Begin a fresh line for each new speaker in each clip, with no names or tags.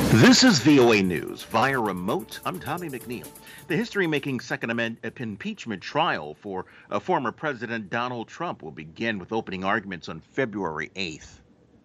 This is VOA News via remote. I'm Tommy McNeil. The history-making Second Amendment impeachment trial for former President Donald Trump will begin with opening arguments on February 8th.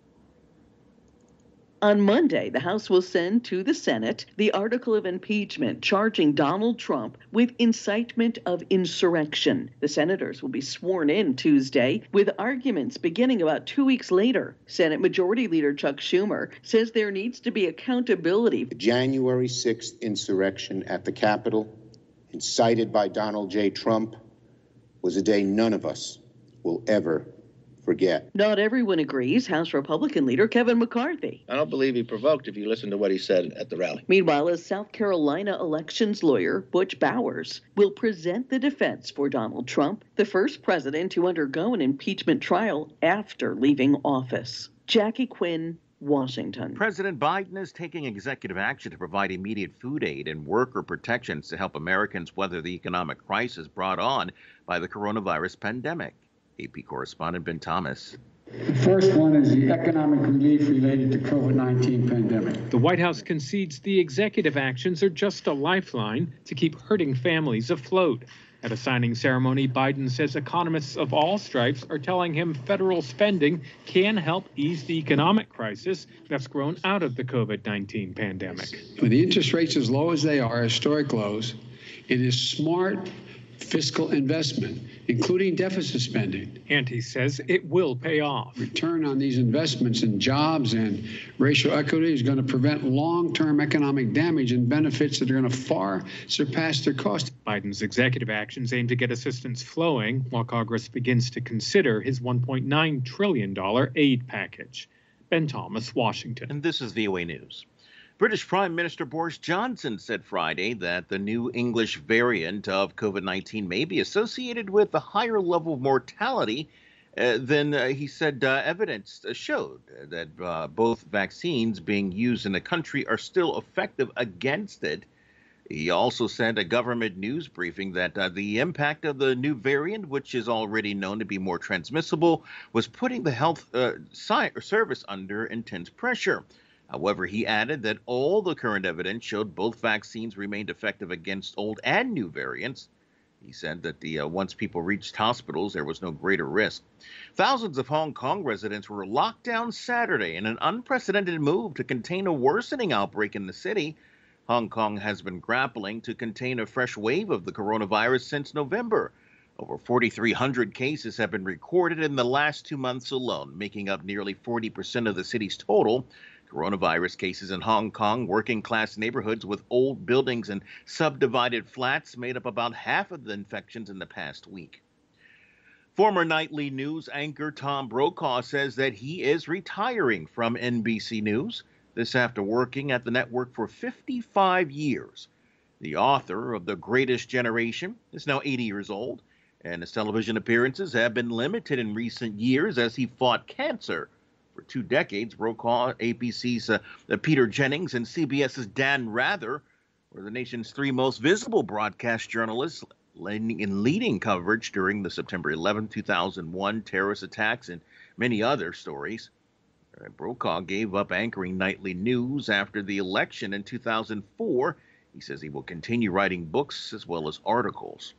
On Monday, the House will send to the Senate the article of impeachment charging Donald Trump with incitement of insurrection. The senators will be sworn in Tuesday, with arguments beginning about 2 weeks later. Senate Majority Leader Chuck Schumer says there needs to be accountability.
The January 6th insurrection at the Capitol, incited by Donald J. Trump, was a day none of us will ever forget.
Not everyone agrees. House Republican leader Kevin McCarthy.
I don't believe he provoked if you listen to what he said at the rally.
Meanwhile, a South Carolina elections lawyer, Butch Bowers, will present the defense for Donald Trump, the first president to undergo an impeachment trial after leaving office. Jackie Quinn, Washington.
President Biden is taking executive action to provide immediate food aid and worker protections to help Americans weather the economic crisis brought on by the coronavirus pandemic. AP correspondent Ben Thomas.
The first one is the economic relief related to COVID-19 pandemic.
The White House concedes the executive actions are just a lifeline to keep hurting families afloat. At a signing ceremony, Biden says economists of all stripes are telling him federal spending can help ease the economic crisis that's grown out of the COVID-19 pandemic.
With the interest rates as low as they are, historic lows, it is smart fiscal investment, including deficit spending.
And he says it will pay off.
Return on these investments in jobs and racial equity is going to prevent long-term economic damage and benefits that are going to far surpass their cost.
Biden's executive actions aim to get assistance flowing while Congress begins to consider his $1.9 trillion aid package. Ben Thomas, Washington.
And this is VOA News. British Prime Minister Boris Johnson said Friday that the new English variant of COVID-19 may be associated with a higher level of mortality than he said evidence showed that both vaccines being used in the country are still effective against it. He also said a government news briefing that the impact of the new variant, which is already known to be more transmissible, was putting the health service under intense pressure. However, he added that all the current evidence showed both vaccines remained effective against old and new variants. He said that once people reached hospitals, there was no greater risk. Thousands of Hong Kong residents were locked down Saturday in an unprecedented move to contain a worsening outbreak in the city. Hong Kong has been grappling to contain a fresh wave of the coronavirus since November. Over 4,300 cases have been recorded in the last 2 months alone, making up nearly 40% of the city's total. Coronavirus cases in Hong Kong, working-class neighborhoods with old buildings and subdivided flats made up about half of the infections in the past week. Former nightly news anchor Tom Brokaw says that he is retiring from NBC News, this after working at the network for 55 years. The author of The Greatest Generation is now 80 years old, and his television appearances have been limited in recent years as he fought cancer. For 2 decades, Brokaw, ABC's Peter Jennings, and CBS's Dan Rather were the nation's 3 most visible broadcast journalists leading coverage during the September 11, 2001 terrorist attacks and many other stories. Brokaw gave up anchoring nightly news after the election in 2004. He says he will continue writing books as well as articles.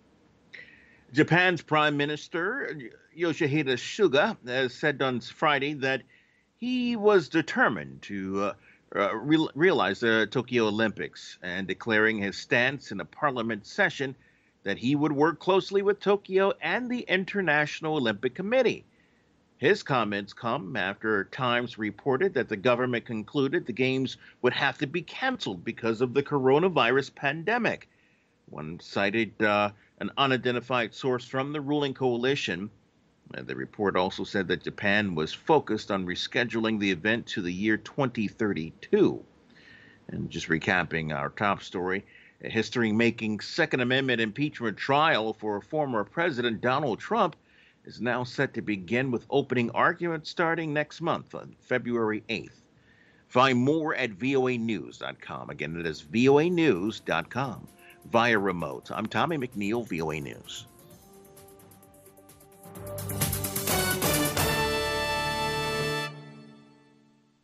Japan's Prime Minister Yoshihide Suga said on Friday that he was determined to realize the Tokyo Olympics, and declaring his stance in a parliament session that he would work closely with Tokyo and the International Olympic Committee. His comments come after Times reported that the government concluded the games would have to be canceled because of the coronavirus pandemic. One cited an unidentified source from the ruling coalition. The report also said that Japan was focused on rescheduling the event to the year 2032. And just recapping our top story, a history-making Second Amendment impeachment trial for former President Donald Trump is now set to begin with opening arguments starting next month on February 8th. Find more at voanews.com. Again, it is voanews.com. Via remote. I'm Tommy McNeil, VOA News.